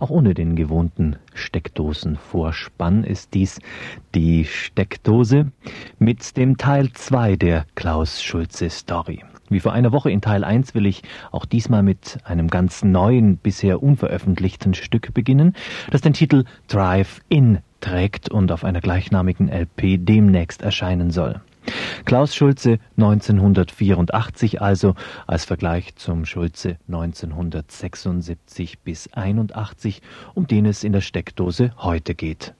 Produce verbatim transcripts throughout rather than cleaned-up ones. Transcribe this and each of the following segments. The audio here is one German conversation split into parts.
Auch ohne den gewohnten Steckdosenvorspann ist dies die Steckdose mit dem Teil zwei der Klaus-Schulze-Story. Wie vor einer Woche in Teil eins will ich auch diesmal mit einem ganz neuen, bisher unveröffentlichten Stück beginnen, das den Titel Drive-In trägt und auf einer gleichnamigen L P demnächst erscheinen soll. Klaus Schulze neunzehnhundertvierundachtzig also als Vergleich zum Schulze neunzehnhundertsechsundsiebzig bis einundachtzig, um den es in der Steckdose heute geht.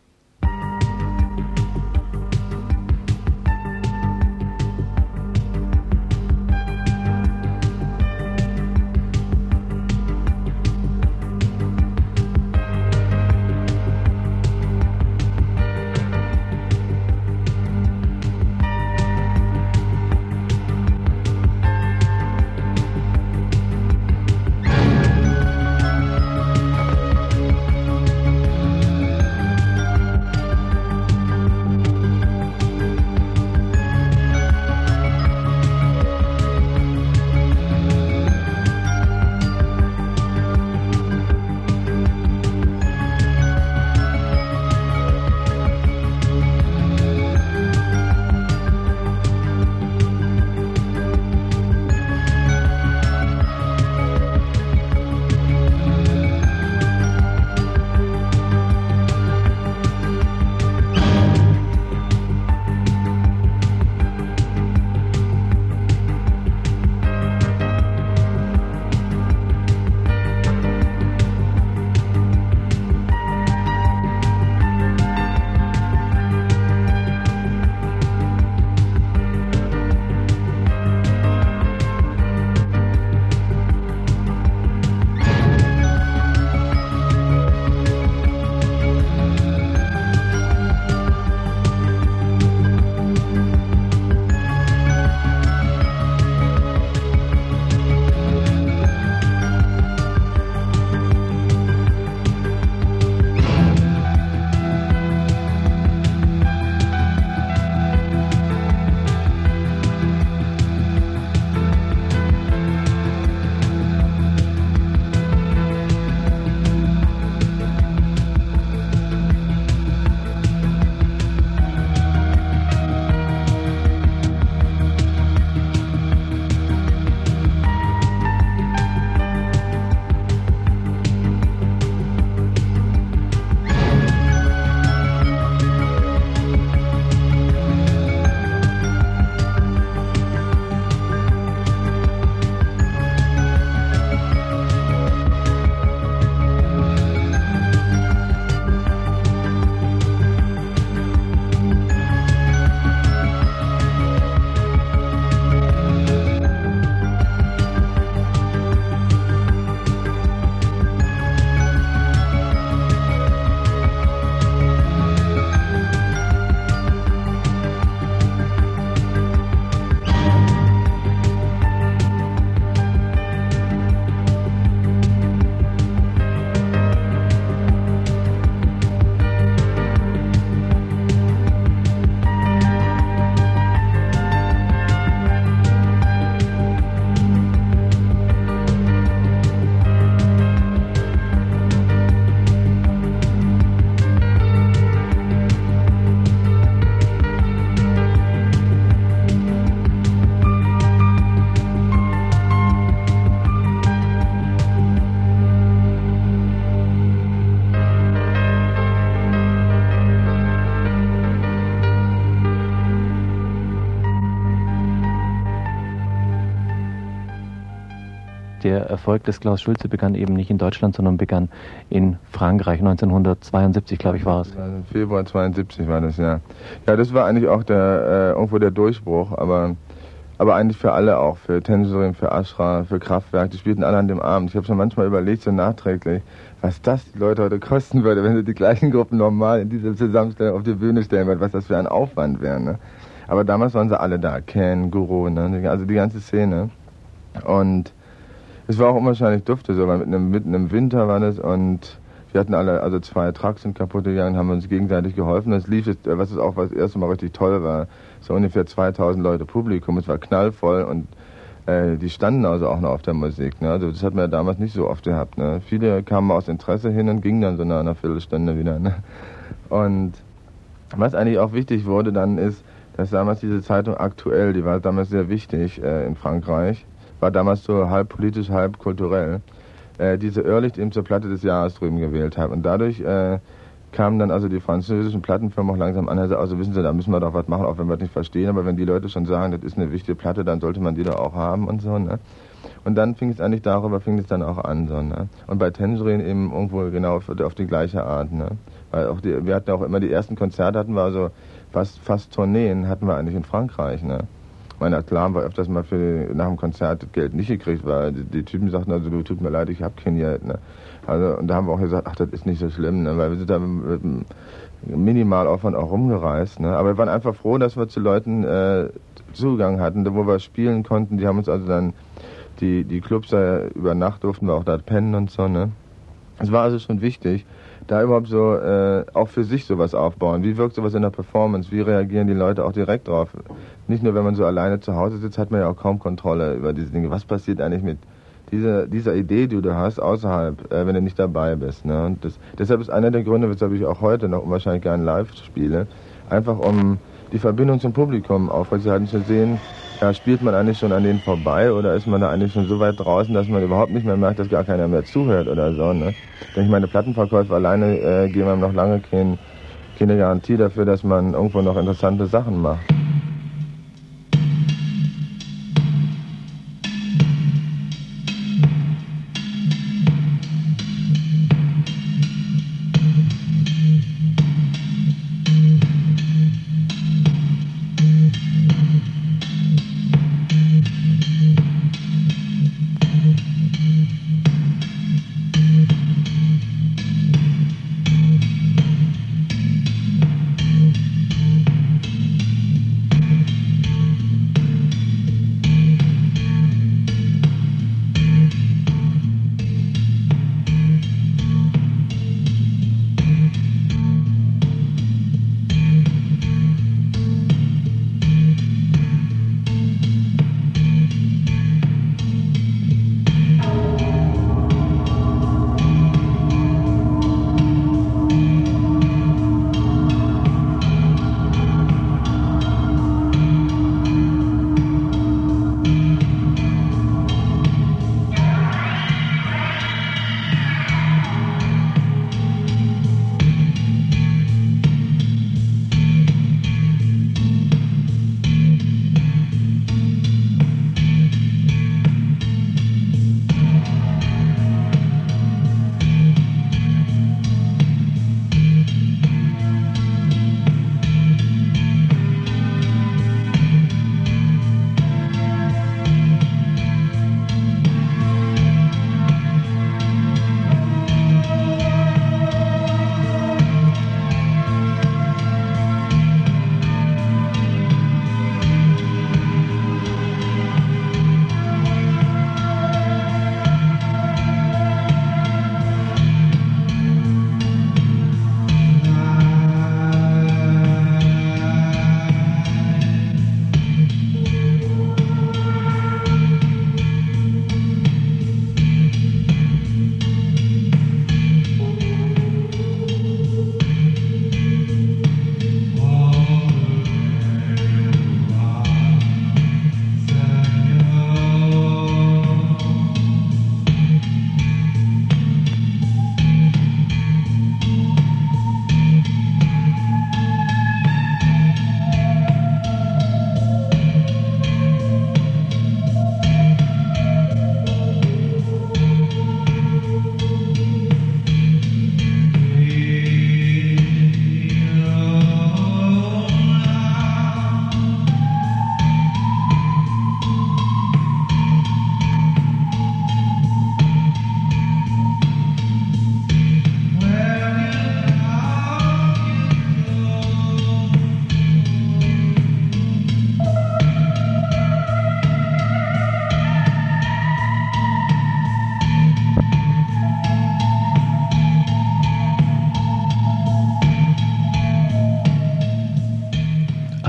Der Erfolg des Klaus Schulze begann eben nicht in Deutschland, sondern begann in Frankreich. neunzehnhundertzweiundsiebzig, glaube ich, war es. Im Februar zweiundsiebzig war das, ja. Ja, das war eigentlich auch der, äh, irgendwo der Durchbruch, aber, aber eigentlich für alle auch, für Tensorin, für Ashra, für Kraftwerk, die spielten alle an dem Abend. Ich habe schon manchmal überlegt, so nachträglich, was das die Leute heute kosten würde, wenn sie die gleichen Gruppen normal in dieser Zusammenstellung auf die Bühne stellen würden, was das für ein Aufwand wäre, ne? Aber damals waren sie alle da, Ken, Guru, ne? Also die ganze Szene. Und es war auch unwahrscheinlich dufte, so, weil mitten im, mitten im Winter war das und wir hatten alle, also zwei Trucks sind kaputt gegangen, haben uns gegenseitig geholfen. Das lief, was es auch das erste Mal richtig toll war, so ungefähr zweitausend Leute Publikum, es war knallvoll und äh, die standen also auch noch auf der Musik. Ne? Also das hat man ja damals nicht so oft gehabt. Ne? Viele kamen aus Interesse hin und gingen dann so nach einer Viertelstunde wieder. Ne? Und was eigentlich auch wichtig wurde dann ist, dass damals diese Zeitung Aktuell, die war damals sehr wichtig äh, in Frankreich, war damals so halb politisch, halb kulturell, äh, diese Irrlicht eben zur Platte des Jahres drüben gewählt hat. Und dadurch äh, kamen dann also die französischen Plattenfirmen auch langsam an, also wissen Sie, da müssen wir doch was machen, auch wenn wir es nicht verstehen, aber wenn die Leute schon sagen, das ist eine wichtige Platte, dann sollte man die doch auch haben und so, ne? Und dann fing es eigentlich darüber, fing es dann auch an, so, ne? Und bei Tangerine eben irgendwo genau auf, auf die gleiche Art, ne? Weil auch die, wir hatten auch immer die ersten Konzerte, hatten wir also fast, fast Tourneen hatten wir eigentlich in Frankreich, ne? Meine, klar haben wir öfters mal für, nach dem Konzert das Geld nicht gekriegt, weil die, die Typen sagten also, du, tut mir leid, ich hab kein Geld, ne? Also, und da haben wir auch gesagt, ach, das ist nicht so schlimm, ne? Weil wir sind da mit, mit Minimalaufwand auch rumgereist, ne? Aber wir waren einfach froh, dass wir zu Leuten äh, Zugang hatten, wo wir spielen konnten. Die haben uns also dann, die, die Clubs, äh, über Nacht durften wir auch da pennen und so, ne? Es war also schon wichtig, da überhaupt so äh, auch für sich sowas aufbauen. Wie wirkt sowas in der Performance? Wie reagieren die Leute auch direkt drauf? Nicht nur, wenn man so alleine zu Hause sitzt, hat man ja auch kaum Kontrolle über diese Dinge. Was passiert eigentlich mit dieser, dieser Idee, die du hast, außerhalb, äh, wenn du nicht dabei bist? Ne? Und das, deshalb ist einer der Gründe, weshalb ich auch heute noch wahrscheinlich gerne live spiele, einfach um die Verbindung zum Publikum aufrechtzuerhalten, zu sehen, ja, spielt man eigentlich schon an denen vorbei oder ist man da eigentlich schon so weit draußen, dass man überhaupt nicht mehr merkt, dass gar keiner mehr zuhört oder so, ne? Denn ich meine, Plattenverkäufe alleine äh, geben einem noch lange kein, keine Garantie dafür, dass man irgendwo noch interessante Sachen macht.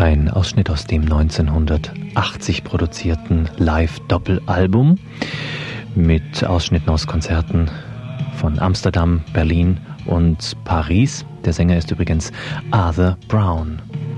Ein Ausschnitt aus dem neunzehnhundertachtzig produzierten Live-Doppelalbum mit Ausschnitten aus Konzerten von Amsterdam, Berlin und Paris. Der Sänger ist übrigens Arthur Brown.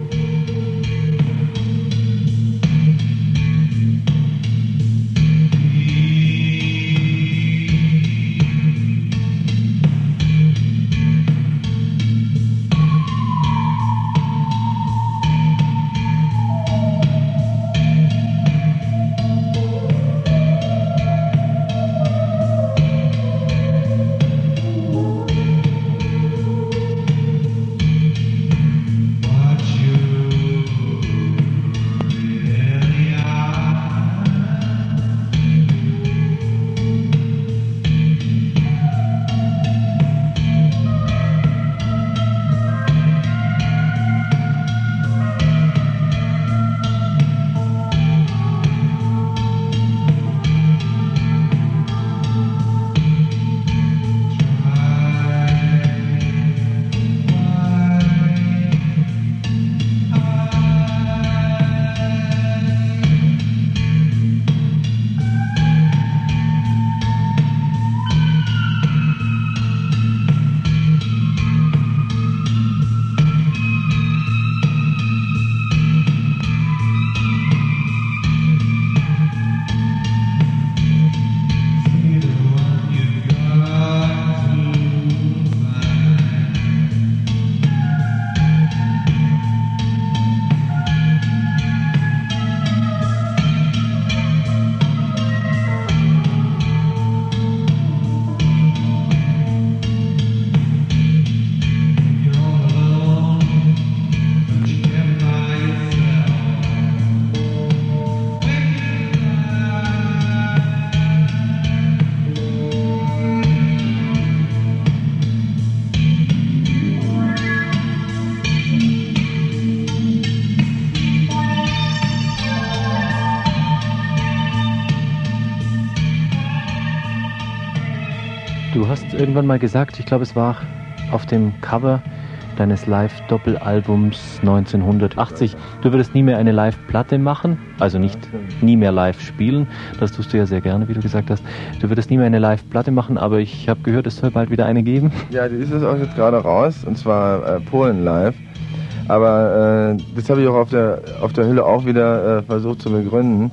Du hast irgendwann mal gesagt, ich glaube es war auf dem Cover deines Live-Doppelalbums neunzehnhundertachtzig, du würdest nie mehr eine Live-Platte machen, also nicht nie mehr live spielen, das tust du ja sehr gerne, wie du gesagt hast. Du würdest nie mehr eine Live-Platte machen, aber ich habe gehört, es soll bald wieder eine geben. Ja, die ist jetzt auch jetzt gerade raus, und zwar äh, Polen Live. Aber äh, das habe ich auch auf der, auf der Hülle auch wieder äh, versucht zu begründen.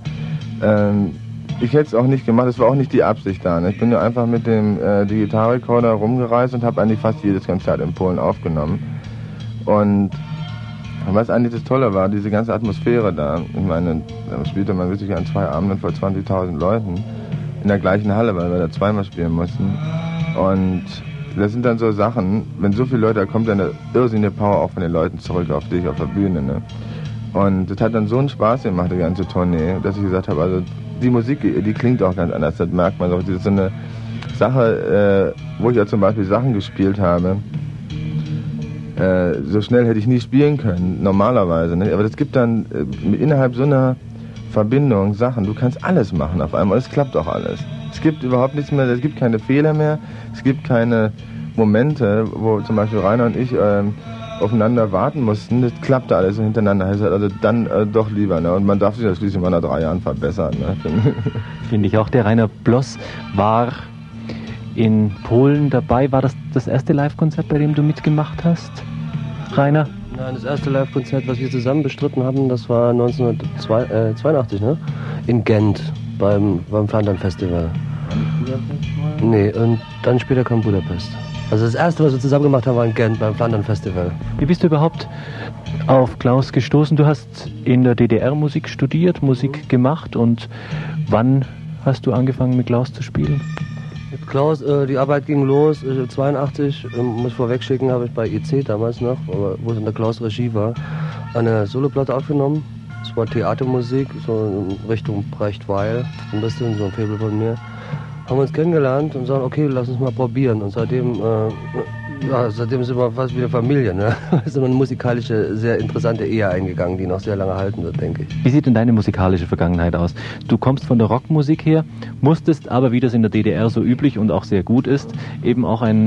Ähm, Ich hätte es auch nicht gemacht, das war auch nicht die Absicht da. Ne? Ich bin ja einfach mit dem äh, Digitalrekorder rumgereist und habe eigentlich fast jedes Konzert in Polen aufgenommen. Und was eigentlich das Tolle war, diese ganze Atmosphäre da. Ich meine, da spielte man wirklich an zwei Abenden vor zwanzigtausend Leuten in der gleichen Halle, weil wir da zweimal spielen mussten. Und das sind dann so Sachen, wenn so viele Leute, da kommt dann eine irrsinnige Power auch von den Leuten zurück auf dich, auf der Bühne. Ne? Und das hat dann so einen Spaß gemacht, die ganze Tournee, dass ich gesagt habe, also die Musik, die klingt auch ganz anders, das merkt man doch. Das ist so eine Sache, äh, wo ich ja zum Beispiel Sachen gespielt habe, äh, so schnell hätte ich nie spielen können, normalerweise. Ne? Aber das gibt dann äh, innerhalb so einer Verbindung Sachen, du kannst alles machen auf einmal, es klappt auch alles. Es gibt überhaupt nichts mehr, es gibt keine Fehler mehr, es gibt keine Momente, wo zum Beispiel Rainer und ich äh, aufeinander warten mussten, das klappte alles so hintereinander, also dann äh, doch lieber, ne? Und man darf sich das schließlich mal nach drei Jahren verbessern. Ne? Finde ich auch. Der Rainer Bloss war in Polen dabei. War das das erste Live-Konzert, bei dem du mitgemacht hast, Rainer? Nein, das erste Live-Konzert, was wir zusammen bestritten haben, das war neunzehnhundertzweiundachtzig, ne? In Gent, beim, beim Flandern Festival. Nee, und dann später kam Budapest. Also das erste, was wir zusammen gemacht haben, war in Gent beim Flandern Festival. Wie bist du überhaupt auf Klaus gestoßen? Du hast in der D D R Musik studiert, Musik gemacht, und wann hast du angefangen mit Klaus zu spielen? Mit Klaus, äh, die Arbeit ging los, äh, zweiundachtzig, äh, muss vorweg schicken, habe ich bei E C damals noch, wo es in der Klaus Regie war, eine Soloplatte aufgenommen. Es war Theatermusik, so in Richtung Brecht-Weil, ein bisschen so ein Faible von mir. Haben uns kennengelernt und sagen, okay, lass uns mal probieren. Und seitdem, äh, ja, seitdem sind wir fast wie eine Familie. Ne? Sind wir eine musikalische, sehr interessante Ehe eingegangen, die noch sehr lange halten wird, denke ich. Wie sieht denn deine musikalische Vergangenheit aus? Du kommst von der Rockmusik her, musstest aber, wie das in der D D R so üblich und auch sehr gut ist, eben auch ein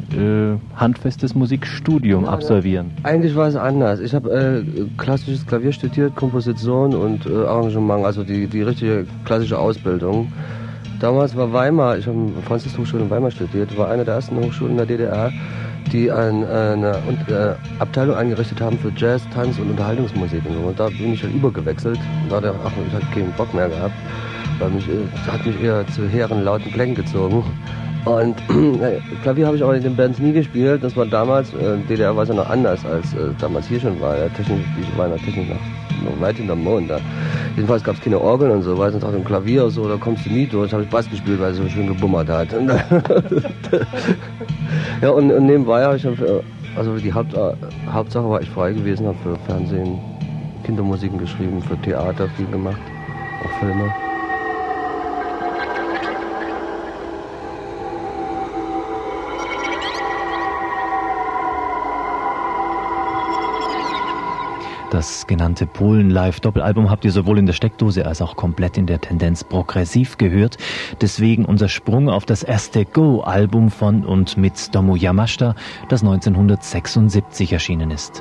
äh, handfestes Musikstudium Nein, absolvieren. Eigentlich war es anders. Ich habe äh, klassisches Klavier studiert, Komposition und äh, Arrangement, also die, die richtige klassische Ausbildung. Damals war Weimar, ich habe an der Franzis-Hochschule in Weimar studiert, war eine der ersten Hochschulen in der D D R, die ein, eine äh, Abteilung eingerichtet haben für Jazz, Tanz und Unterhaltungsmusik. Und, so. Und da bin ich halt übergewechselt und da hatte ach, ich halt keinen Bock mehr gehabt, weil mich, äh, hat mich eher zu hehren, lauten Klängen gezogen. Und äh, Klavier habe ich auch in den Bands nie gespielt. Das war damals, äh, D D R war es ja noch anders als äh, damals hier schon war. Ja, Technik, ich war in der Technik noch, noch weit hinterm Mond. Da. Jedenfalls gab es keine Orgeln und so, weil es auch im Klavier so, da kommst du nie durch. Da habe ich Bass gespielt, weil es so schön gebummert hat. Ja, und, und nebenbei habe ich, also die Haupt, äh, Hauptsache war ich frei gewesen, habe für Fernsehen Kindermusiken geschrieben, für Theater viel gemacht, auch Filme. Das genannte Polen-Live-Doppelalbum habt ihr sowohl in der Steckdose als auch komplett in der Tendenz progressiv gehört. Deswegen unser Sprung auf das erste Go-Album von und mit Domu Yamashita, das neunzehnhundertsechsundsiebzig erschienen ist.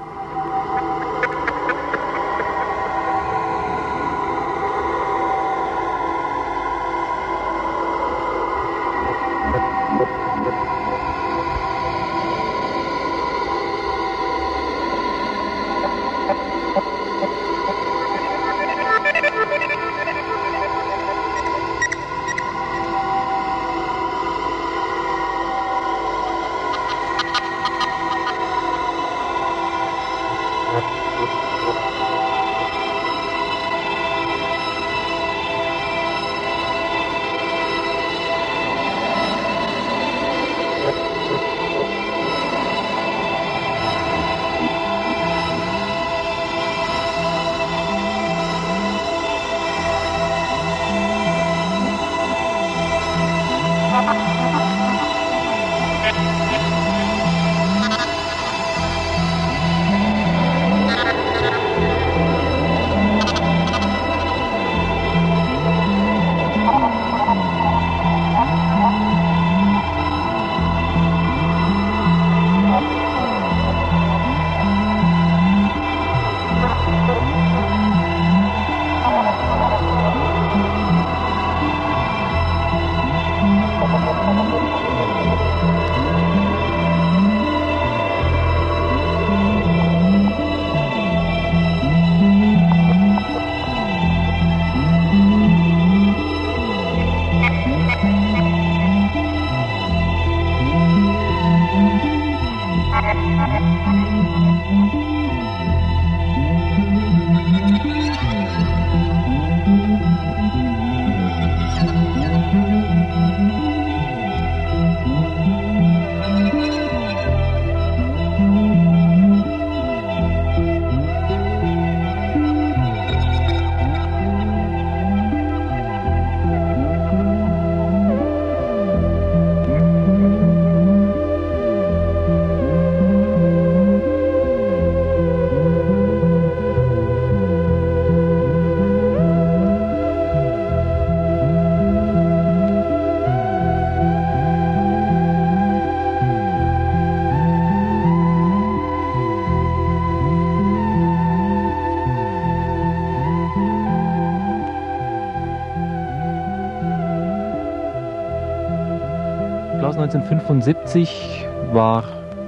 neunzehnhundertfünfundsiebzig war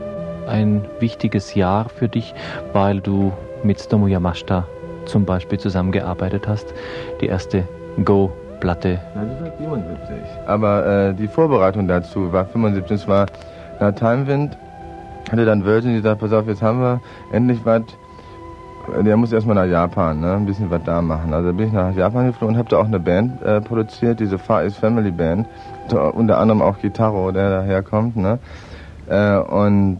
ein wichtiges Jahr für dich, weil du mit Domu Yamashita zum Beispiel zusammengearbeitet hast. Die erste Go-Platte. neunzehnhundertsiebenundsiebzig. Aber äh, die Vorbereitung dazu war fünfundsiebzig. Es war nach Timewinds, hatte dann Virgin gesagt, pass auf, jetzt haben wir endlich was. Der muss erstmal nach Japan, ne? Ein bisschen was da machen. Also bin ich nach Japan geflogen und habe da auch eine Band äh, produziert, diese Far East Family Band. So, unter anderem auch Kitaro, der daherkommt, ne? Äh, und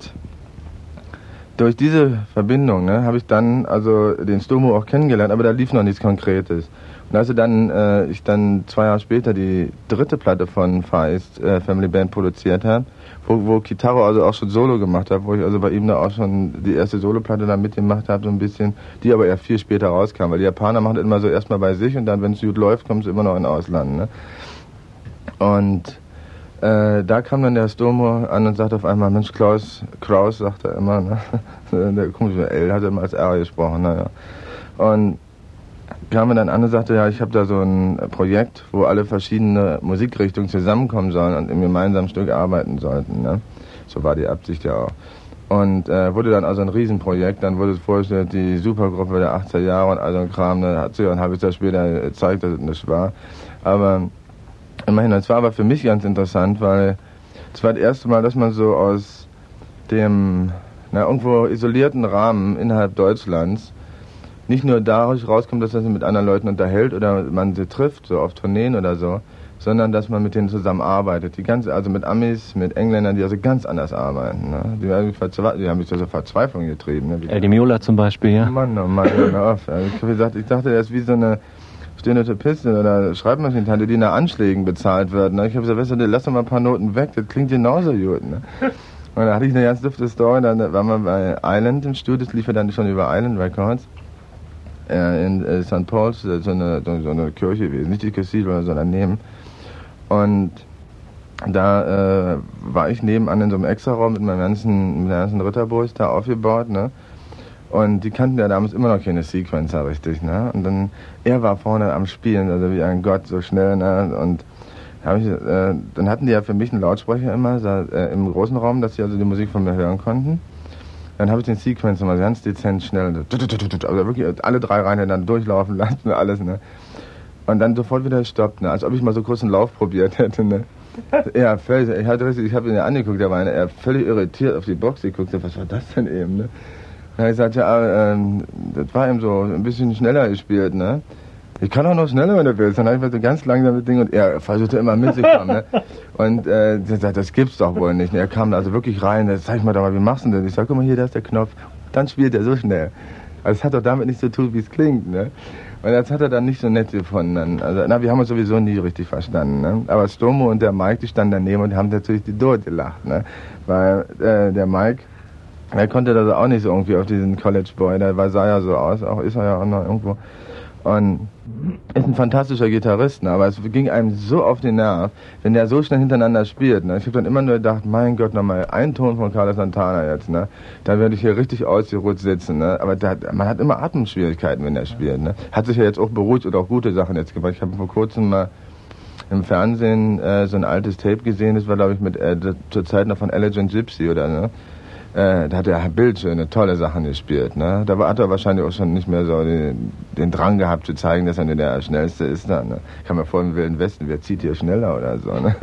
durch diese Verbindung, ne, habe ich dann also den Stomu auch kennengelernt, aber da lief noch nichts Konkretes. Und als dann, äh, ich dann zwei Jahre später die dritte Platte von Far East äh, Family Band produziert habe, wo, wo Kitaro also auch schon Solo gemacht hat, wo ich also bei ihm da auch schon die erste Soloplatte da mitgemacht habe, so ein bisschen, die aber eher viel später rauskam, weil die Japaner machen das immer so erstmal bei sich und dann, wenn es gut läuft, kommen sie immer noch in Ausland, ne? Und Äh, da kam dann der Stomo an und sagte auf einmal, Mensch, Klaus, Kraus, sagt er immer, ne? Der komische L hat er immer als R gesprochen, naja. Und kam mir dann an und sagte, ja, ich habe da so ein Projekt, wo alle verschiedene Musikrichtungen zusammenkommen sollen und im gemeinsamen Stück arbeiten sollten, ne? So war die Absicht ja auch. Und äh, wurde dann also ein Riesenprojekt, dann wurde es vorgestellt, die Supergruppe der achtziger Jahre und all so ein Kram, ne? Hat sich ein halbes Jahr später gezeigt, dass es nicht war. Aber immerhin, es war aber für mich ganz interessant, weil es war das erste Mal, dass man so aus dem, na, irgendwo isolierten Rahmen innerhalb Deutschlands nicht nur dadurch rauskommt, dass man sich mit anderen Leuten unterhält oder man sie trifft, so auf Tourneen oder so, sondern dass man mit denen zusammenarbeitet. Die ganze, also mit Amis, mit Engländern, die also ganz anders arbeiten. Ne? Die, die haben mich zur Verzweiflung getrieben. Ne? Eddie Miola zum Beispiel, ja? Mann, oh Mann, hör auf. Also ich, gesagt, ich dachte, er ist wie so eine stehende Typistin oder Schreibmaschinentante, die nach Anschlägen bezahlt wird. Ne? Ich habe gesagt, weißt du, lass doch mal ein paar Noten weg, das klingt genauso gut. Ne? Und da hatte ich eine ganz dufte Story, dann waren wir bei Island im Studio, das lief ja dann schon über Island Records. In äh, Sankt Paul's, so eine, so eine Kirche gewesen, nicht die Cathedral, sondern daneben. Und da äh, war ich nebenan in so einem Extraraum mit meinem ganzen, mit meinem ganzen Ritterburg da aufgebaut, ne? Und die kannten ja damals immer noch keine Sequencer richtig, ne? Und dann, er war vorne am Spielen, also wie ein Gott, so schnell, ne? Und hab ich, äh, dann hatten die ja für mich einen Lautsprecher immer so, äh, im großen Raum, dass sie also die Musik von mir hören konnten. Dann habe ich den Sequencer mal ganz dezent schnell, also wirklich alle drei Reihen dann durchlaufen lassen und alles, ne? Und dann sofort wieder gestoppt, ne? Als ob ich mal so kurz einen Lauf probiert hätte, ne? Ja, völlig, ich hatte richtig, ich habe ihn ja angeguckt, der war er völlig irritiert auf die Box geguckt, was war das denn eben, ne? Dann habe ich gesagt, ja, ähm, das war eben so ein bisschen schneller gespielt, ne? Ich kann auch noch schneller, wenn du willst. Dann habe ich so ganz langsam das Ding und er versuchte immer mitzukommen, ne? Und äh, der sagt, das gibt's doch wohl nicht. Und er kam also wirklich rein, das zeig mal doch mal, wie machst du denn das? Ich sag, guck mal hier, da ist der Knopf. Dann spielt er so schnell. Also es hat doch damit nichts zu tun, wie es klingt, ne? Und das hat er dann nicht so nett gefunden. Also, na, wir haben uns sowieso nie richtig verstanden, ne? Aber Stomo und der Mike, die standen daneben und haben natürlich die Dot gelacht, ne? Weil äh, der Mike, er konnte das auch nicht so irgendwie auf diesen College Boy, der war, sah ja so aus, auch ist er ja auch noch irgendwo. Und ist ein fantastischer Gitarrist, ne? Aber es ging einem so auf den Nerv, wenn der so schnell hintereinander spielt. Ne? Ich habe dann immer nur gedacht, mein Gott, nochmal ein Ton von Carlos Santana jetzt. Ne? Da werde ich hier richtig ausgerutscht sitzen. Ne? Aber da, man hat immer Atemschwierigkeiten, wenn er spielt. Ne? Hat sich ja jetzt auch beruhigt oder auch gute Sachen jetzt gemacht. Ich habe vor kurzem mal im Fernsehen äh, so ein altes Tape gesehen. Das war, glaube ich, mit äh, zur Zeit noch von Elegant Gypsy oder ne? Äh, da hat er bildschöne, tolle Sachen gespielt. Ne? Da war, hat er wahrscheinlich auch schon nicht mehr so den, den Drang gehabt zu zeigen, dass er nur der Schnellste ist. Da, ne? Ich kann mir vor im Wilden Westen, wer zieht hier schneller oder so. Ne?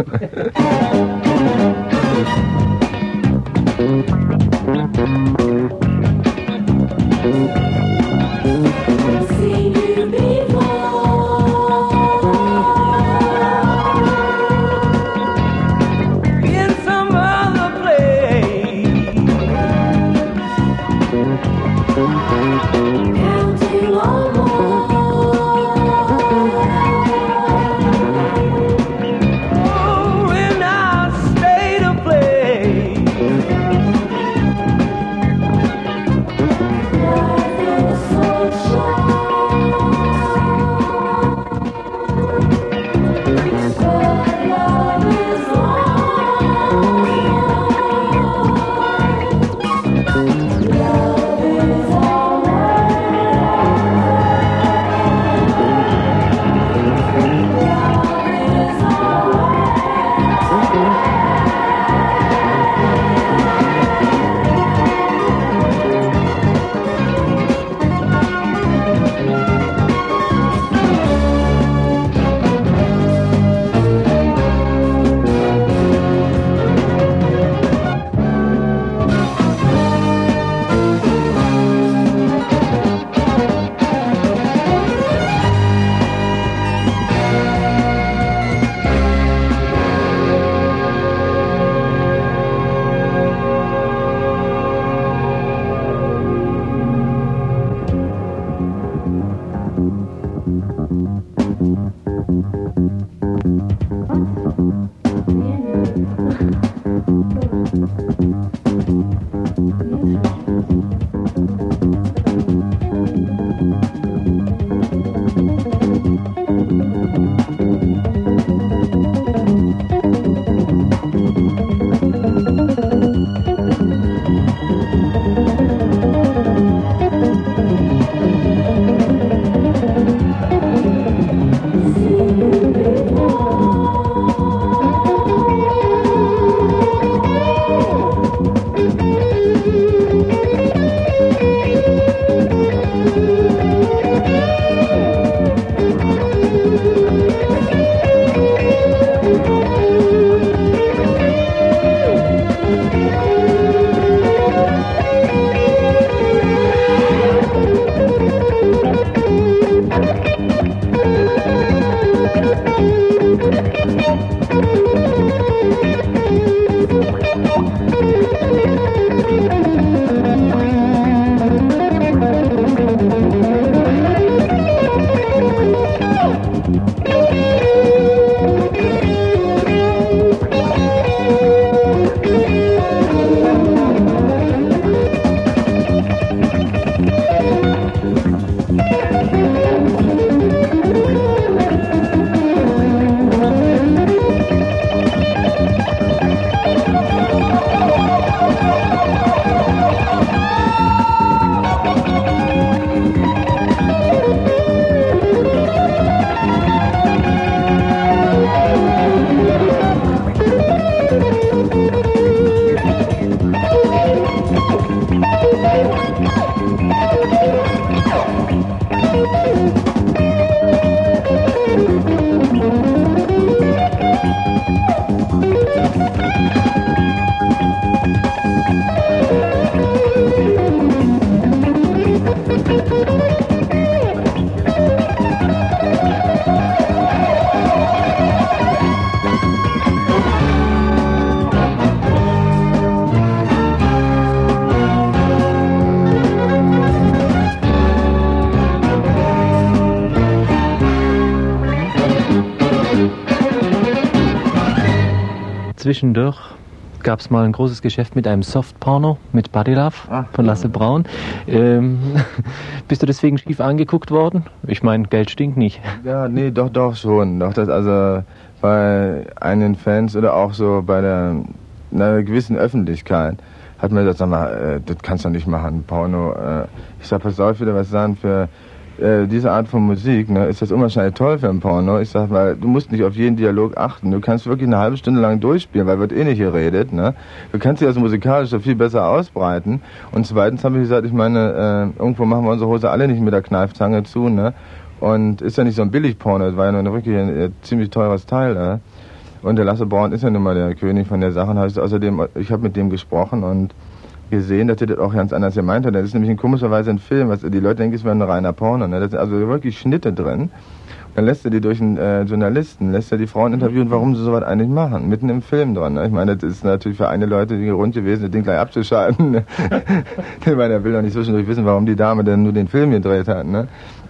Zwischendurch gab es mal ein großes Geschäft mit einem Softporno mit Buddy Love Ach, von Lasse Braun. Ähm, bist du deswegen schief angeguckt worden? Ich meine, Geld stinkt nicht. Ja, nee, doch, doch schon. Doch, das also bei einigen Fans oder auch so bei der einer gewissen Öffentlichkeit hat man gesagt, sag mal, äh, das kannst du nicht machen, Porno. Äh, ich sag, pass auf, wieder was sagen für äh, diese Art von Musik, ne, ist das unwahrscheinlich toll für ein Porno. Ich sag mal, du musst nicht auf jeden Dialog achten. Du kannst wirklich eine halbe Stunde lang durchspielen, weil wird eh nicht geredet, ne. Du kannst dich also musikalisch so viel besser ausbreiten. Und zweitens habe ich gesagt, ich meine, äh, irgendwo machen wir unsere Hose alle nicht mit der Kneifzange zu, ne. Und ist ja nicht so ein Billig-Porno, das war ja nur ein wirklich ein, ein ziemlich teures Teil, ne. Und der Lasse Braun ist ja nun mal der König von der Sache. Und heißt außerdem, ich habe mit dem gesprochen und gesehen, dass er das auch ganz anders gemeint hat. Das ist nämlich in komischer Weise ein Film, was die Leute denken, es wäre ein reiner Porno. Ne? Da sind also wirklich Schnitte drin. Dann lässt er die durch einen äh, Journalisten, lässt er die Frauen interviewen, warum sie sowas eigentlich machen, mitten im Film dran. Ne? Ich meine, das ist natürlich für eine Leute die rund gewesen, das Ding gleich abzuschalten. Ne? Ich meine, er will doch nicht zwischendurch wissen, warum die Dame denn nur den Film gedreht hat. Ne?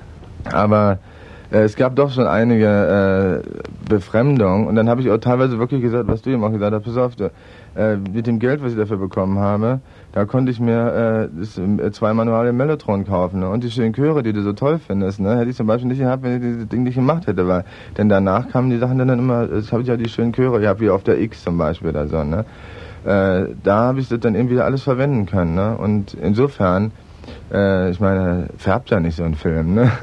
Aber äh, es gab doch schon einige äh, Befremdung. Und dann habe ich auch teilweise wirklich gesagt, was du ihm auch gesagt hast, pass auf, du, äh, mit dem Geld, was ich dafür bekommen habe, da konnte ich mir äh, das, äh, zwei Manuale Mellotron kaufen. Ne? Und die schönen Chöre, die du so toll findest, ne? Hätte ich zum Beispiel nicht gehabt, wenn ich dieses Ding nicht gemacht hätte. Weil, denn danach kamen die Sachen dann immer, das habe ich ja die schönen Chöre gehabt, wie auf der X zum Beispiel oder so. Ne? Äh, da habe ich das dann irgendwie alles verwenden können. Ne? Und insofern, äh, ich meine, färbt ja nicht so ein Film. Ne?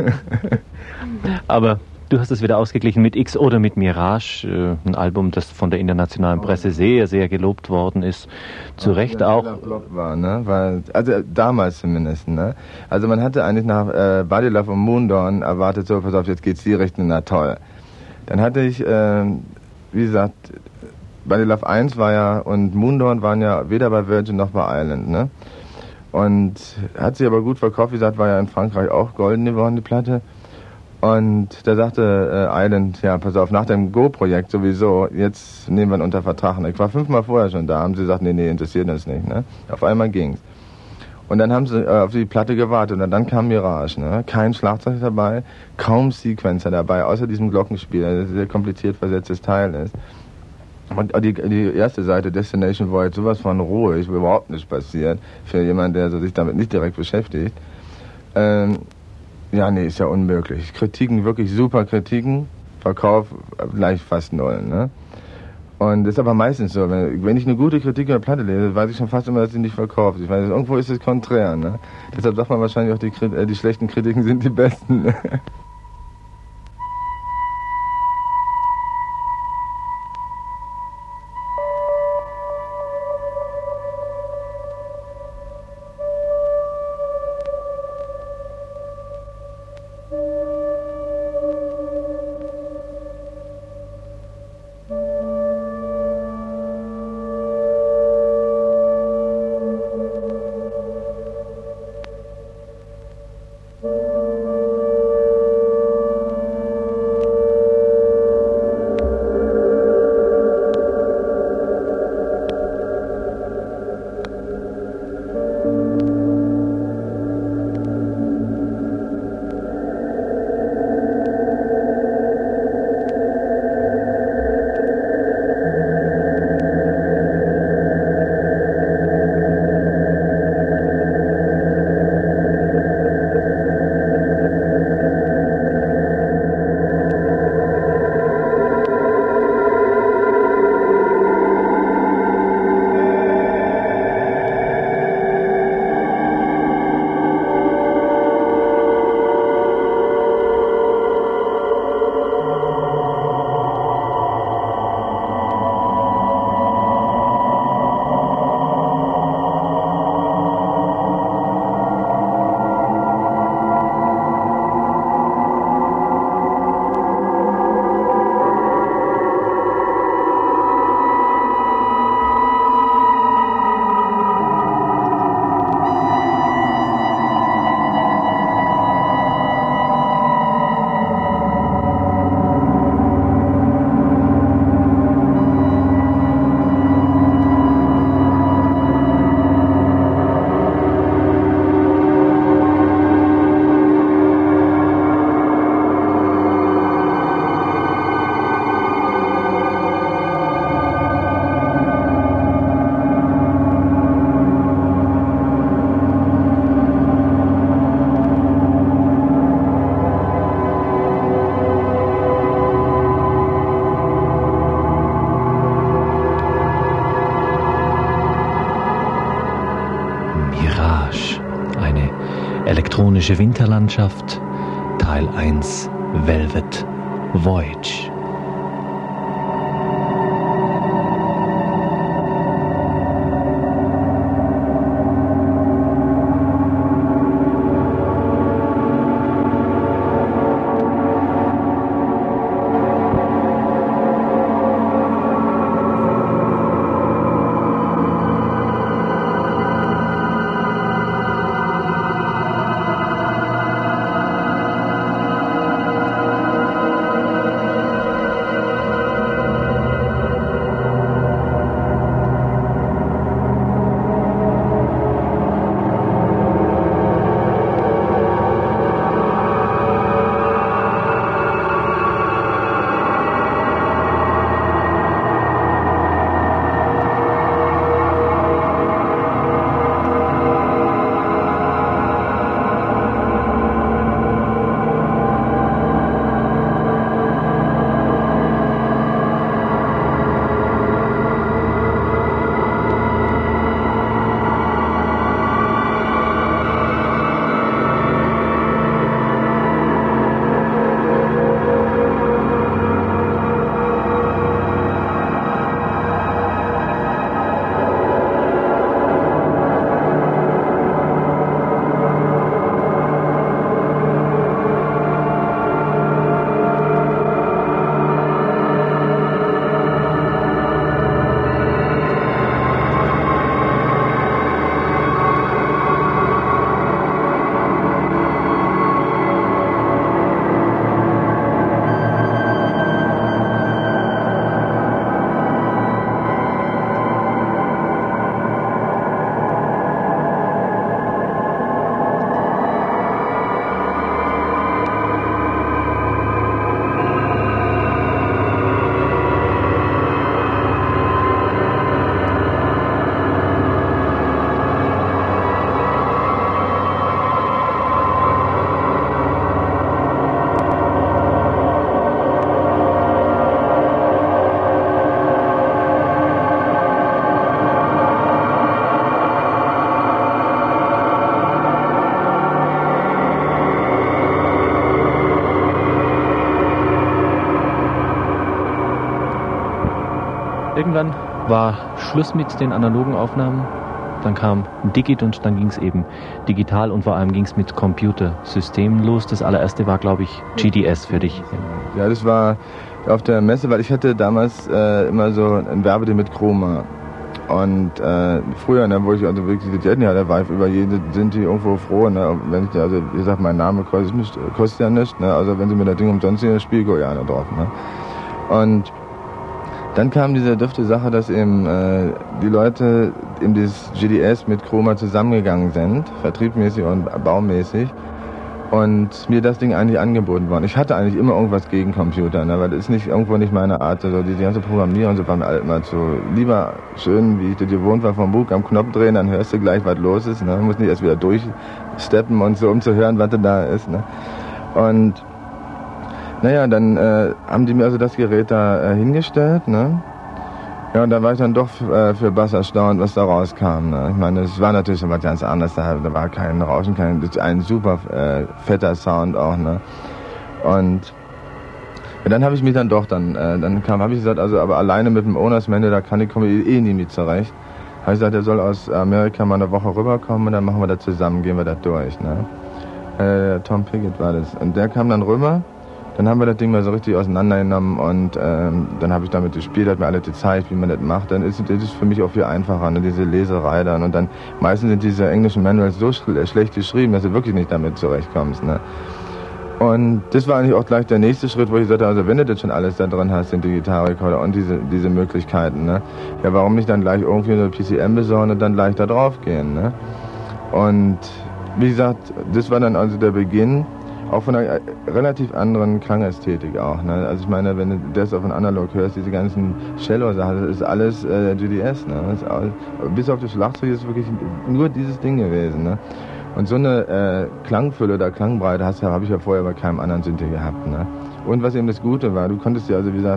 Aber du hast es wieder ausgeglichen mit X oder mit Mirage, äh, ein Album, das von der internationalen Presse sehr, sehr gelobt worden ist. Zu Recht auch. Flop war, ne? Weil, also damals zumindest, ne? Also man hatte eigentlich nach äh, Buddy Love und Moondorn erwartet, so, pass auf, jetzt geht's die Richtung, na toll. Dann hatte ich, äh, wie gesagt, Buddy Love eins war ja und Moondorn waren ja weder bei Virgin noch bei Island, ne? Und hat sich aber gut verkauft, wie gesagt, war ja in Frankreich auch golden geworden, die Platte. Und da sagte äh, Island, ja, pass auf, nach dem Go-Projekt sowieso, jetzt nehmen wir ihn unter Vertrag. Ich war fünfmal vorher schon da, haben sie gesagt, nee, nee, interessiert uns nicht, ne? Auf einmal ging's. Und dann haben sie äh, auf die Platte gewartet und dann kam Mirage, ne? Kein Schlagzeug dabei, kaum Sequencer dabei, außer diesem Glockenspiel, das ein sehr kompliziert versetztes Teil ist. Und die, die erste Seite, Destination Void, sowas von ruhig, überhaupt nichts passiert, für jemanden, der so sich damit nicht direkt beschäftigt. Ähm, Ja, nee, ist ja unmöglich. Kritiken, wirklich super Kritiken. Verkauf gleich fast null, ne? Und das ist aber meistens so, wenn, wenn ich eine gute Kritik über Platte lese, weiß ich schon fast immer, dass sie nicht verkauft. Ich meine, irgendwo ist es konträr, ne? Deshalb sagt man wahrscheinlich auch, die, äh, die schlechten Kritiken sind die besten. Ne? Mirage, eine elektronische Winterlandschaft, Teil eins, Velvet Voyage. Irgendwann war Schluss mit den analogen Aufnahmen, dann kam Digit und dann ging es eben digital und vor allem ging es mit Computersystemen los. Das allererste war, glaube ich, G D S für dich. Ja, das war auf der Messe, weil ich hatte damals äh, immer so ein Werbedeal mit Chroma. Und äh, früher, ne, wo ich also wirklich die Jetten hatte, war ich über jede sind die irgendwo froh, ne, wenn ich, also wie gesagt, mein Name kostet, nicht, kostet ja nichts, ne, also wenn sie mir das Ding umsonst sehen, spiele ich ja drauf, ne. Und dann kam diese dürfte Sache, dass eben äh, die Leute in dieses G D S mit Chroma zusammengegangen sind, vertriebmäßig und baumäßig, und mir das Ding eigentlich angeboten worden. Ich hatte eigentlich immer irgendwas gegen Computer, ne, weil das ist nicht irgendwo nicht meine Art, also die, die ganze Programmierung, so war mir halt immer so lieber schön, wie ich das gewohnt war, vom Buch am Knopf drehen, dann hörst du gleich, was los ist, ne, muss nicht erst wieder durchsteppen und so, um zu hören, was da ist, ne. Und naja, dann äh, haben die mir also das Gerät da äh, hingestellt, ne? Ja, und da war ich dann doch äh, für Bass erstaunt, was da rauskam, ne? Ich meine, es war natürlich schon was ganz anderes, da, da war kein Rauschen, kein, ein super äh, fetter Sound auch, ne? Und ja, dann habe ich mich dann doch, dann äh, dann kam, habe ich gesagt, also aber alleine mit dem Owners Manual, da kann ich, komme ich eh nie mit zurecht. Habe ich gesagt, er soll aus Amerika mal eine Woche rüberkommen und dann machen wir das zusammen, gehen wir da durch, ne? Äh, Tom Pickett war das. Und der kam dann rüber. Dann haben wir das Ding mal so richtig auseinandergenommen und ähm, dann habe ich damit gespielt, hat mir alles gezeigt, wie man das macht. Dann ist es für mich auch viel einfacher, ne, diese Leserei dann. Und dann meistens sind diese englischen Manuals so sch- schlecht geschrieben, dass du wirklich nicht damit zurechtkommst. Ne. Und das war eigentlich auch gleich der nächste Schritt, wo ich sagte, also wenn du das schon alles da drin hast, den Digitalrekorder und diese diese Möglichkeiten, ne, ja, warum nicht dann gleich irgendwie eine P C M besorgen und dann gleich da drauf gehen. Ne. Und wie gesagt, das war dann also der Beginn. Auch von einer relativ anderen Klangästhetik auch. Ne? Also ich meine, wenn du das auf ein Analog hörst, diese ganzen Cello-Sachen, das ist alles äh, G D S. Ne? Das ist alles, bis auf das Schlagzeug ist wirklich nur dieses Ding gewesen. Ne? Und so eine äh, Klangfülle oder Klangbreite hast, habe ich ja vorher bei keinem anderen Synthi gehabt. Ne? Und was eben das Gute war, du konntest ja also wie gesagt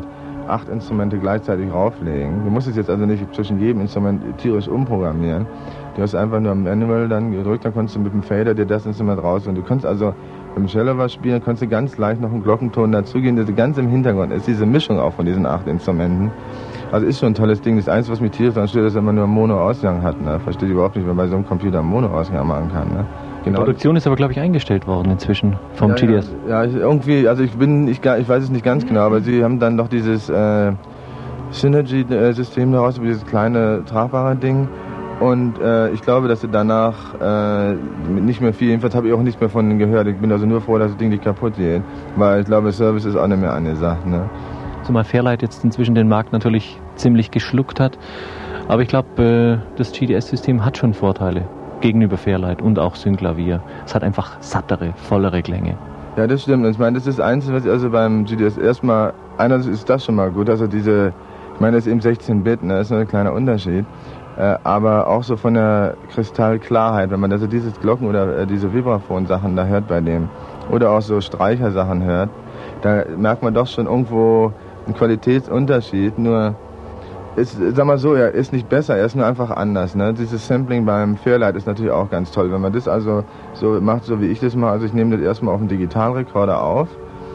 acht Instrumente gleichzeitig rauflegen. Du musst es jetzt also nicht zwischen jedem Instrument tierisch umprogrammieren. Du hast einfach nur am Manual dann gedrückt, dann konntest du mit dem Fader dir das Instrument raus und du kannst also im Cello was spielen, kannst du ganz leicht noch einen Glockenton dazugehen, das ganz im Hintergrund ist diese Mischung auch von diesen acht Instrumenten. Also ist schon ein tolles Ding. Das Einzige, was mich tierisch daran stört, dass er immer nur einen Mono-Ausgang hat. Ne? Verstehe ich überhaupt nicht, wenn man bei so einem Computer einen Mono-Ausgang machen kann. Ne? Genau. Die Produktion ist aber, glaube ich, eingestellt worden inzwischen vom ja, G D S. Ja, ja, irgendwie, also ich bin, ich, ich weiß es nicht ganz genau, aber sie haben dann doch dieses äh, Synergy-System daraus, dieses kleine, tragbare Ding. Und äh, ich glaube, dass sie danach äh, nicht mehr viel, jedenfalls habe ich auch nichts mehr von denen gehört. Ich bin also nur froh, dass das Ding nicht kaputt geht, weil ich glaube, Service ist auch nicht mehr angesagt. Ne? Zumal Fairlight jetzt inzwischen den Markt natürlich ziemlich geschluckt hat. Aber ich glaube, äh, das G D S-System hat schon Vorteile gegenüber Fairlight und auch Synclavier. Es hat einfach sattere, vollere Klänge. Ja, das stimmt. Ich meine, das ist das Einzige, was ich also beim G D S erstmal, einerseits ist das schon mal gut, also diese, ich meine, das ist eben sechzehn Bit, ne, das ist nur ein kleiner Unterschied. Äh, aber auch so von der Kristallklarheit, wenn man also dieses Glocken- oder äh, diese Vibraphon-Sachen da hört bei dem, oder auch so Streichersachen hört, da merkt man doch schon irgendwo einen Qualitätsunterschied, nur ist, sag mal so, er ist nicht besser, er ist nur einfach anders. Ne? Dieses Sampling beim Fairlight ist natürlich auch ganz toll. Wenn man das also so macht, so wie ich das mache, also ich nehme das erstmal auf den Digitalrekorder auf,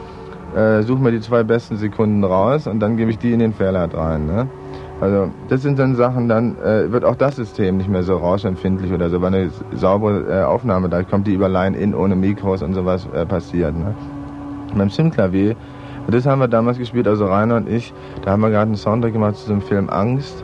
äh, suche mir die zwei besten Sekunden raus und dann gebe ich die in den Fairlight rein. Ne? Also das sind dann Sachen, dann äh, wird auch das System nicht mehr so rauschempfindlich oder so, weil eine saubere äh, Aufnahme, da kommt die über Line-In ohne Mikros und sowas äh, passiert. Ne? Beim Synclavier, das haben wir damals gespielt, also Rainer und ich, da haben wir gerade einen Soundtrack gemacht zu dem Film Angst.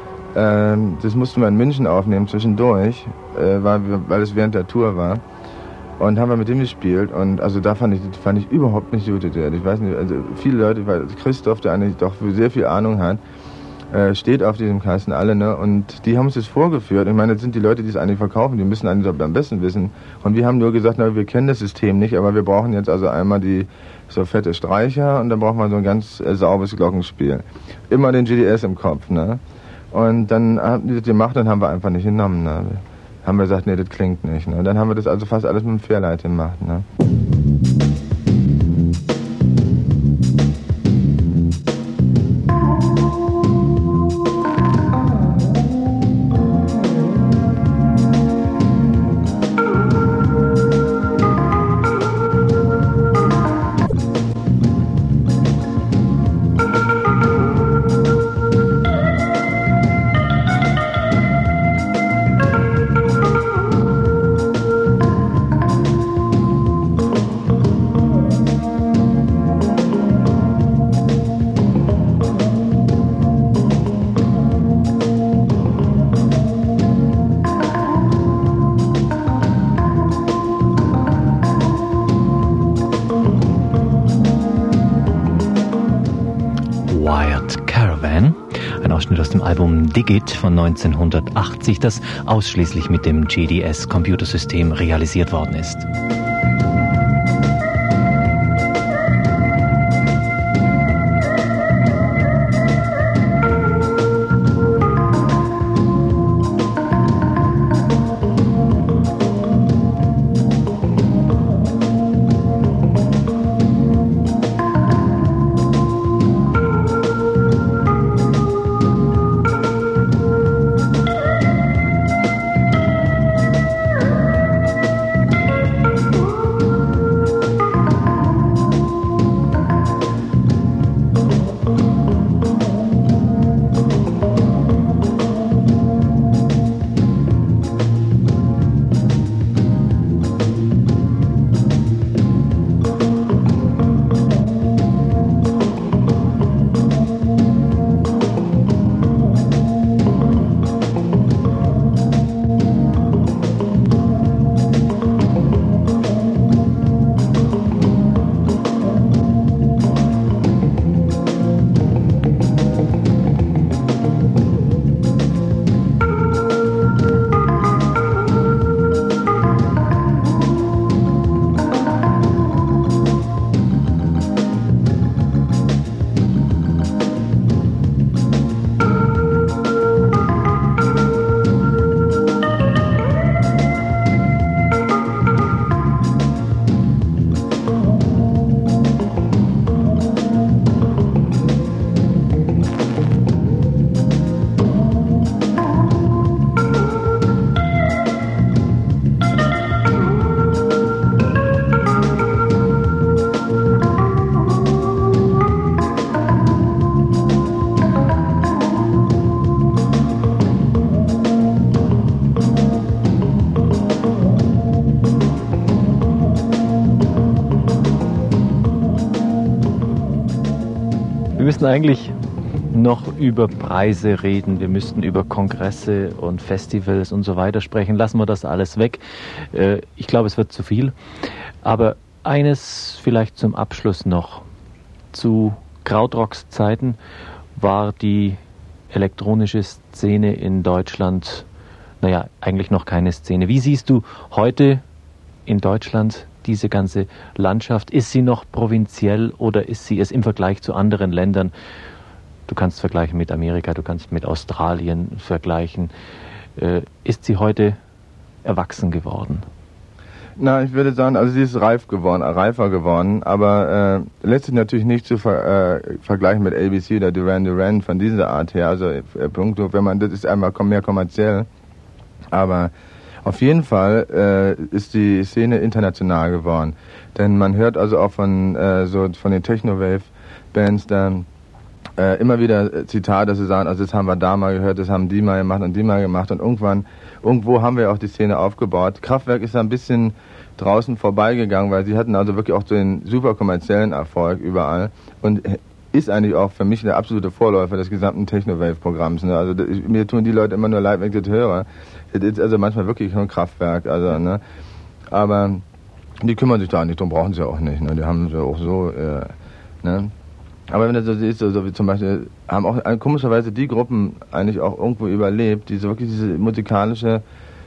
Ähm, das mussten wir in München aufnehmen zwischendurch, äh, weil, wir, weil es während der Tour war. Und haben wir mit dem gespielt und also da fand ich, fand ich überhaupt nicht gut. Ich weiß nicht, also viele Leute, weil Christoph, der eigentlich doch sehr viel Ahnung hat, äh, steht auf diesem Kasten alle, ne? Und die haben uns das vorgeführt. Ich meine, das sind die Leute, die es eigentlich verkaufen, die müssen eigentlich am besten wissen. Und wir haben nur gesagt, na, wir kennen das System nicht, aber wir brauchen jetzt also einmal die so fette Streicher und dann braucht man so ein ganz äh, sauberes Glockenspiel. Immer den G D S im Kopf, ne? Und dann haben die das gemacht und haben wir einfach nicht genommen, ne? Haben wir gesagt, nee, das klingt nicht, ne? Und dann haben wir das also fast alles mit dem Fairlight gemacht, ne? Album Digit von neunzehnhundertachtzig, das ausschließlich mit dem G D S-Computersystem realisiert worden ist. müssen eigentlich noch über Preise reden. Wir müssten über Kongresse und Festivals und so weiter sprechen. Lassen wir das alles weg. Ich glaube, es wird zu viel. Aber eines vielleicht zum Abschluss noch. Zu Krautrocks Zeiten war die elektronische Szene in Deutschland, naja, eigentlich noch keine Szene. Wie siehst du heute in Deutschland diese ganze Landschaft? Ist sie noch provinziell oder ist sie es im Vergleich zu anderen Ländern? Du kannst vergleichen mit Amerika, du kannst mit Australien vergleichen. Äh, ist sie heute erwachsen geworden? Na, ich würde sagen, also sie ist reif geworden, reifer geworden, aber äh, letztlich natürlich nicht zu ver, äh, vergleichen mit A B C oder Duran Duran von dieser Art her. Also äh, Punkto, wenn man, das ist einmal mehr kommerziell, aber auf jeden Fall äh, ist die Szene international geworden, denn man hört also auch von äh, so von den Techno-Wave-Bands dann äh, immer wieder Zitate, dass sie sagen, also das haben wir da mal gehört, das haben die mal gemacht und die mal gemacht und irgendwann, irgendwo haben wir auch die Szene aufgebaut. Kraftwerk ist da ein bisschen draußen vorbeigegangen, weil sie hatten also wirklich auch den super kommerziellen Erfolg überall und ist eigentlich auch für mich der absolute Vorläufer des gesamten Techno-Wave-Programms. Ne? Also das, mir tun die Leute immer nur leid, wenn ich das höre. Das ist also manchmal wirklich nur ein Kraftwerk, also, ne? Aber die kümmern sich da nicht drum, brauchen sie auch nicht, ne? Die haben sie auch so, äh, ne? Aber wenn du so siehst, so wie zum Beispiel, haben auch äh, komischerweise die Gruppen eigentlich auch irgendwo überlebt, die so wirklich diese musikalische,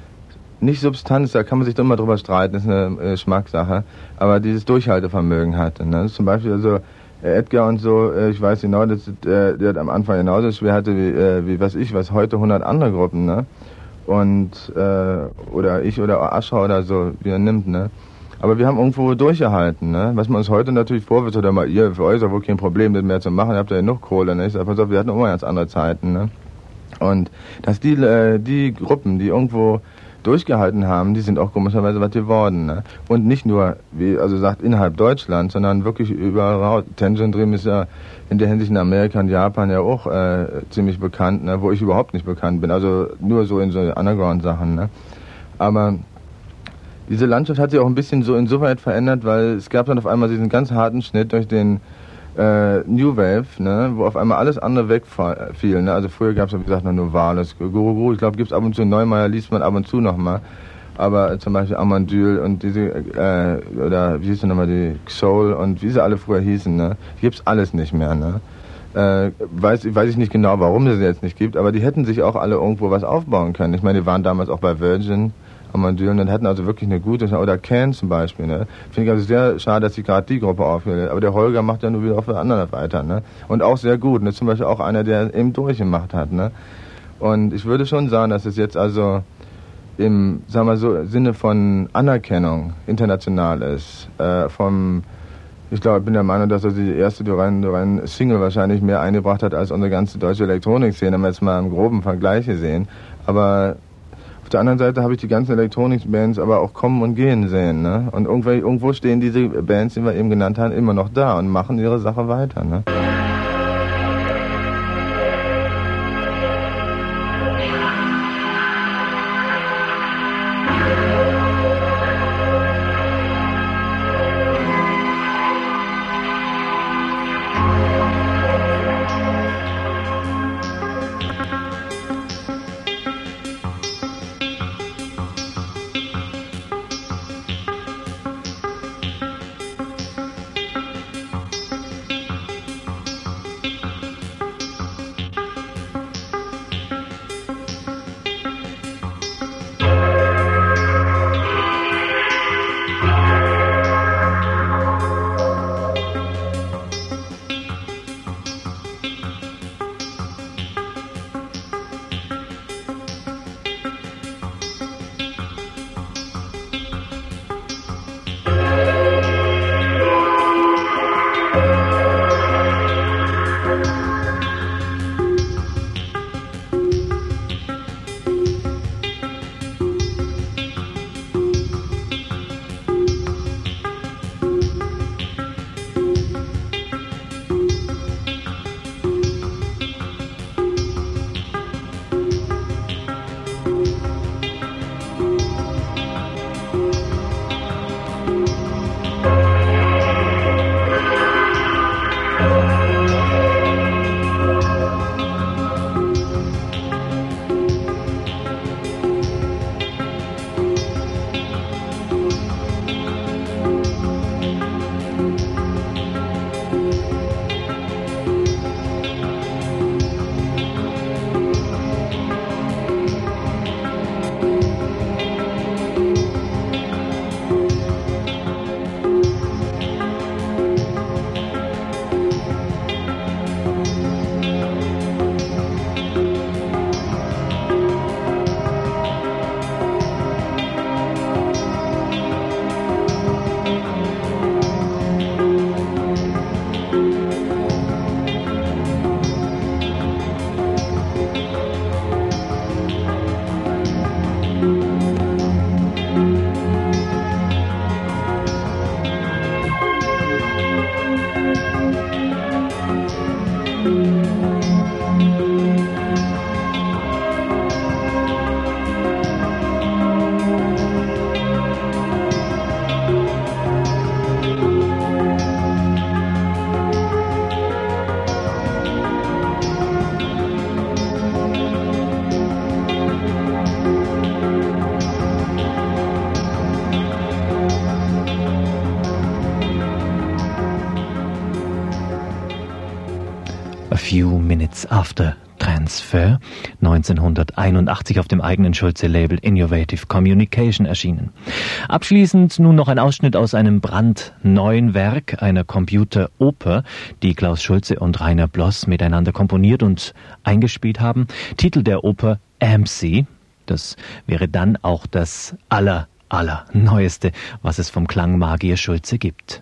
nicht Substanz, da kann man sich doch immer drüber streiten, das ist eine äh, Geschmackssache, aber dieses Durchhaltevermögen hatte, ne? Zum Beispiel also Edgar und so, äh, ich weiß genau, dass äh, der hat am Anfang genauso schwer hatte wie, äh, wie was ich, was heute hundert andere Gruppen, ne? Und, äh, oder ich oder Ascher oder so, wie er nimmt, ne? Aber wir haben irgendwo durchgehalten, ne? Was man uns heute natürlich vorwirft, oder mal, ihr, für euch ist ja wohl kein Problem, das mehr zu machen, ihr habt ja genug Kohle, ne? Ich sag, pass auf, wir hatten immer ganz andere Zeiten, ne? Und, dass die, äh, die Gruppen, die irgendwo durchgehalten haben, die sind auch komischerweise was geworden, ne? Und nicht nur, wie also sagt, innerhalb Deutschland, sondern wirklich überall. Tension Dream ist ja in der Hinsicht in Amerika und Japan ja auch äh, ziemlich bekannt, ne? Wo ich überhaupt nicht bekannt bin, also nur so in so Underground-Sachen, ne? Aber diese Landschaft hat sich auch ein bisschen so insoweit verändert, weil es gab dann auf einmal diesen ganz harten Schnitt durch den äh, New Wave, ne, wo auf einmal alles andere wegfiel. Ne? Also früher gab es, wie gesagt, noch nur Wales, Guru Guru, ich glaube, gibt es ab und zu Neumeier, liest man ab und zu noch mal. Aber äh, zum Beispiel Amandyl und diese, äh, oder wie hieß denn nochmal, die Soul und wie sie alle früher hießen, ne, die gibt's alles nicht mehr, ne. Äh, weiß, weiß ich nicht genau, warum es sie jetzt nicht gibt, aber die hätten sich auch alle irgendwo was aufbauen können. Ich meine, die waren damals auch bei Virgin, Amandyl, und hatten also wirklich eine gute, oder Can zum Beispiel, ne. Finde ich also sehr schade, dass sie gerade die Gruppe aufhört. Aber der Holger macht ja nur wieder auch für andere weiter, ne. Und auch sehr gut, ne. Zum Beispiel auch einer, der eben durchgemacht hat, ne. Und ich würde schon sagen, dass es jetzt also im, sagen wir so, Sinne von Anerkennung international ist, äh, vom, ich glaube, ich bin der Meinung, dass er die erste Duran Duran Single wahrscheinlich mehr eingebracht hat als unsere ganze deutsche Elektronikszene, wenn wir jetzt mal im groben Vergleich sehen. Aber auf der anderen Seite habe ich die ganzen Elektronik-Bands aber auch kommen und gehen sehen, ne? Und irgendwo, irgendwo stehen diese Bands, die wir eben genannt haben, immer noch da und machen ihre Sache weiter, ne? Few Minutes After Transfer, neunzehnhunderteinundachtzig auf dem eigenen Schulze-Label Innovative Communication erschienen. Abschließend nun noch ein Ausschnitt aus einem brandneuen Werk einer Computeroper, die Klaus Schulze und Rainer Bloss miteinander komponiert und eingespielt haben. Titel der Oper A M C. Das wäre dann auch das aller, aller Neueste, was es vom Klangmagier Schulze gibt.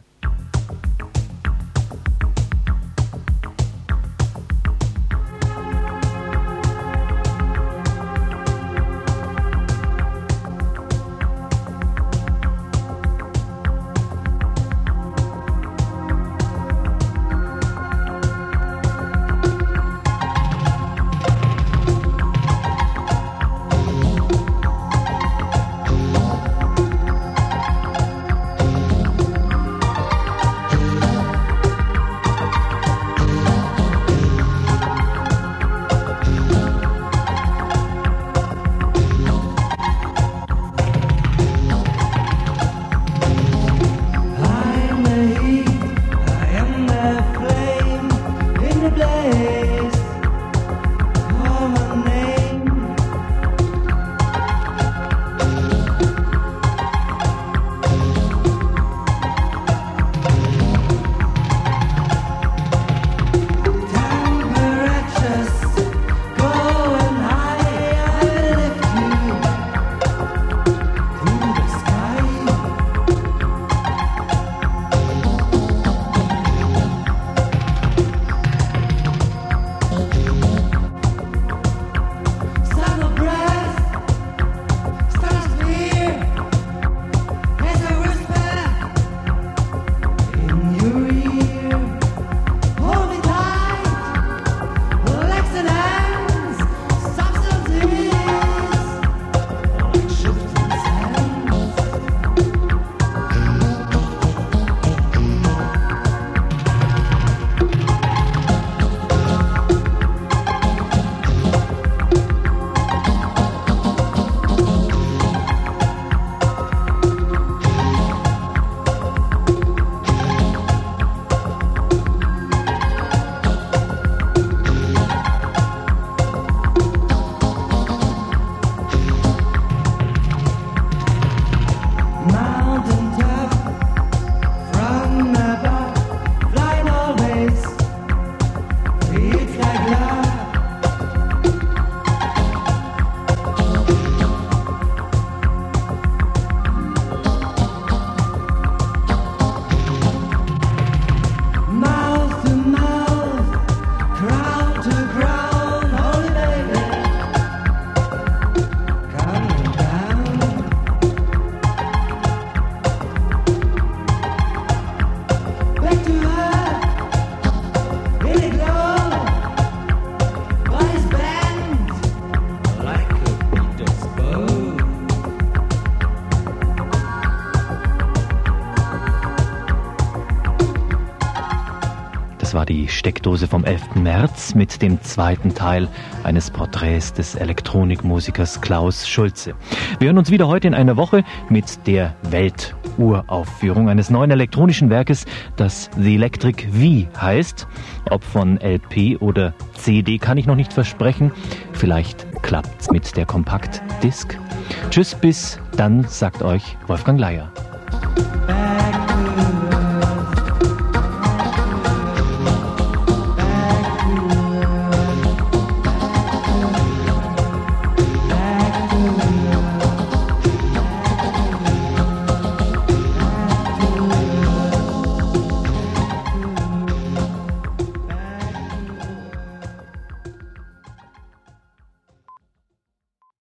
War die Steckdose vom elften März mit dem zweiten Teil eines Porträts des Elektronikmusikers Klaus Schulze. Wir hören uns wieder heute in einer Woche mit der Welturaufführung eines neuen elektronischen Werkes, das The Electric V heißt. Ob von L P oder C D kann ich noch nicht versprechen. Vielleicht klappt's mit der Kompaktdisk. Tschüss, bis dann, sagt euch Wolfgang Leier.